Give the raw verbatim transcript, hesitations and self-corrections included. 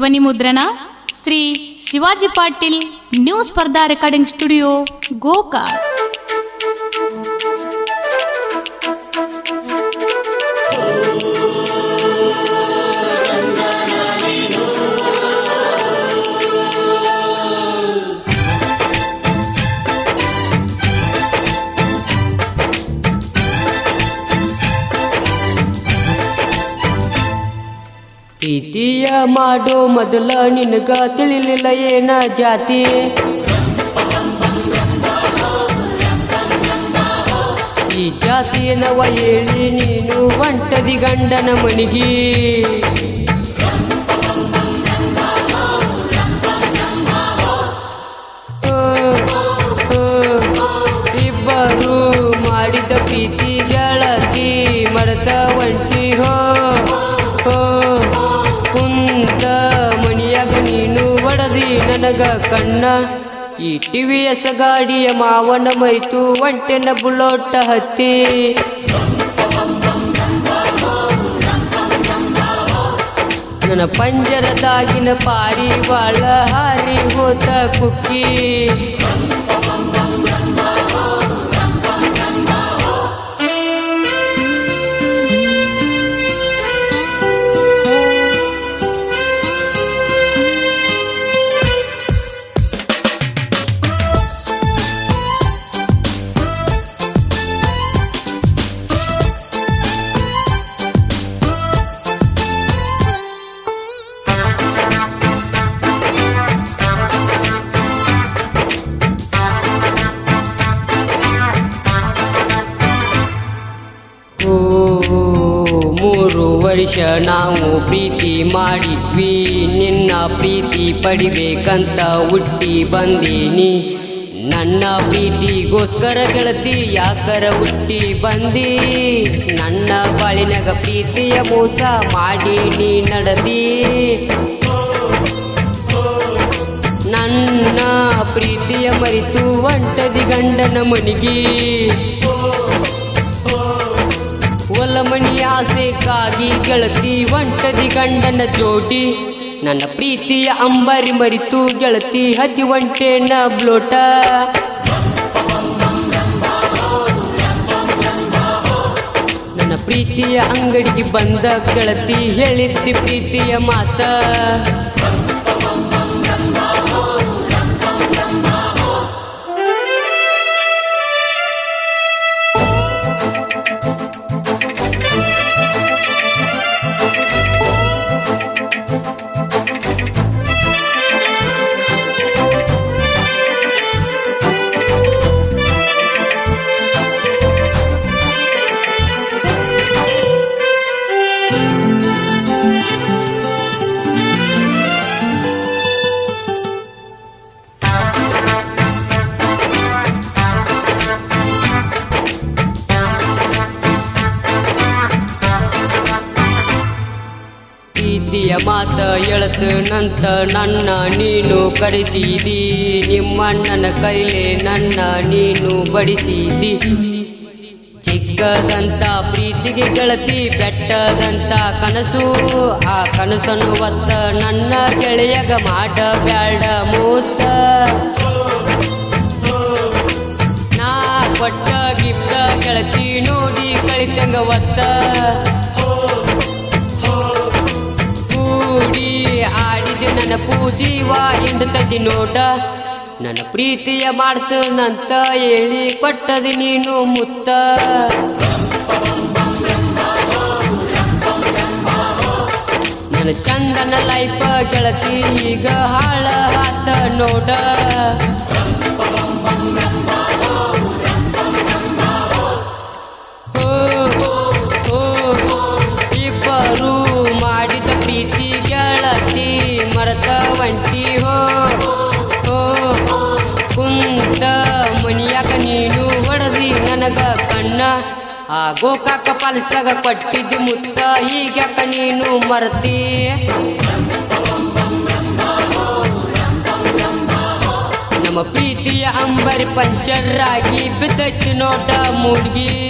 ಧ್ವನಿ ಮುದ್ರಣ ಶ್ರೀ ಶಿವಾಜಿ ಪಾಟೀಲ್ ನ್ಯೂ ಸ್ಪರ್ಧಾ ರೆಕಾರ್ಡಿಂಗ್ ಸ್ಟುಡಿಯೋ ಗೋಕಾಕ್. ಪ್ರೀತಿಯ ಮಾಡೋ ಮೊದಲ ನಿನಗ ತಿಳಿಲಿಲ್ಲ ಏನ ಜಾತಿ, ಈ ಜಾತಿಯನವ ಹೇಳಿ ನೀನು ಒಂಟದಿ ಗಂಡನ ಮನಿಗಿ. ಇಬ್ಬರು ಮಾಡಿದ ಪ್ರೀತಿ ಗೆಳತಿ ಮರೆತ ಒಂಟಿ ಹೋ ಕುಂತ ಮಣಿಯಾಗ ನೀನು ಒಡದಿ ನನಗ ಕಣ್ಣ. ಈ ಟಿವಿ ಎಸ ಗಾಡಿಯ ಮಾವನ ಮೈತು ಒಂಟೆನ ಬುಲ್ಲೋಟ ಹತ್ತಿ. ನನ್ನ ಪಂಜರದಾಗಿನ ಪಾರಿ ಬಾಳ ಹಾರಿ ಹೋತ ಕುಕ್ಕಿ. ಮೂರು ವರ್ಷ ನಾವು ಪ್ರೀತಿ ಮಾಡಿದ್ವಿ, ನಿನ್ನ ಪ್ರೀತಿ ಪಡಿಬೇಕಂತ ಹುಟ್ಟಿ ಬಂದೀನಿ. ನನ್ನ ಪ್ರೀತಿಗೋಸ್ಕರ ಗೆಳತಿ ಯಾಕರ ಹುಟ್ಟಿ ಬಂದಿ. ನನ್ನ ಬಾಳಿನಾಗ ಪ್ರೀತಿಯ ಮೋಸ ಮಾಡಿ ನೀ ನಡದಿ. ನನ್ನ ಪ್ರೀತಿಯ ಮರಿತು ಒಂಟದಿ ಗಂಡನ ಮನಿಗಿ. ಒಲ ಮನಿ ಆಸೆಗಾಗಿ ಗೆಳತಿ ಒಂಟದಿ ಗಂಡನ ಜೋಡಿ. ನನ್ನ ಪ್ರೀತಿಯ ಅಂಬರಿ ಮರಿತು ಗೆಳತಿ ಹತ್ತಿ ಒಂಟೆನ ಬ್ಲೋಟ. ನನ್ನ ಪ್ರೀತಿಯ ಅಂಗಡಿಗೆ ಬಂದ ಗೆಳತಿ ಹೇಳಿದ್ದಿ ಪ್ರೀತಿಯ ಮಾತ. ಪ್ರೀತಿಯ ಮಾತ ಎಳತು ನಂತ ನನ್ನ ನೀನು ಕರೆಸಿದಿ. ನಿಮ್ಮಣ್ಣನ ಕೈಲೆ ನನ್ನ ನೀನು ಬಡಿಸಿದಿ. ಚಿಕ್ಕದಂತ ಪ್ರೀತಿಗೆ ಗೆಳತಿ ಬೆಟ್ಟದಂತ ಕನಸು. ಆ ಕನಸನ್ನು ಒತ್ತ ನನ್ನ ಗೆಳೆಯಗ ಮಾಡ ಬ್ಯಾಡ ಮೋಸ. ನಾ ಕೊಟ್ಟ ಗಿಫ್ಟ ಗೆಳತಿ ನೋಡಿ ಕಳಿತಂಗ ಒತ್ತ. ಆಡಿದೆ ನನ್ನ ಪೂಜೀವ ಹಿಂಡತದಿ ನೋಡ. ನನ್ನ ಪ್ರೀತಿಯ ಮಾಡ್ತನಂತ ಹೇಳಿ ಕೊಟ್ಟದಿ ನೀನು ಮುತ್ತ. ನನ್ನ ಚಂದನ ಲೈಫ ಗೆಳತಿ ಈಗ ಹಾಳ ಹಾತ ನೋಡ. ಇಬ್ಬರು ಮಾಡಿದ ಪ್ರೀತಿ ಗೆಳತಿ ಮರೆತ ಒಂಟಿ ಹೋ ಕುಂತ ಮನಿಯಾಗ ನೀನು ಹೊಡೆದಿ ನನಗ ಕಣ್ಣ. ಆ ಗೋಕಾಕ ಪಾಲಿಸಿದಾಗ ಕೊಟ್ಟಿದ್ದಿ ಮುತ್ತ ಈಗ್ಯಾಕ ನೀನು ಮರತಿ. ನಮ್ಮ ಪ್ರೀತಿಯ ಅಂಬರಿ ಪಂಚರ್ ಆಗಿ ಬಿದ್ದೈತಿ ನೋಟ ಮೂಡ್ಗಿ.